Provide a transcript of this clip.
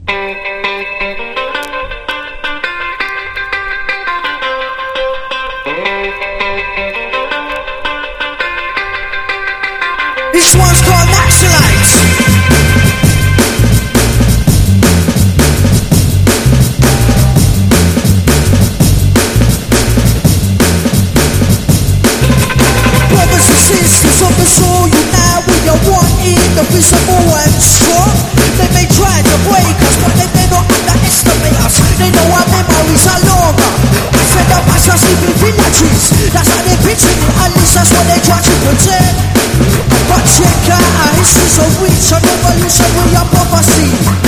This one's called Nationalites. Brothers and sisters of the soul, unite, we are one indivisible and strong. They may try to break us, but they may not underestimate us. They know our memories are longer. I fed up myself sleeping villages. That's how they're picturing it, at least that's what they try to pretend. But check out our histories of reach and revolution, we are prophecy.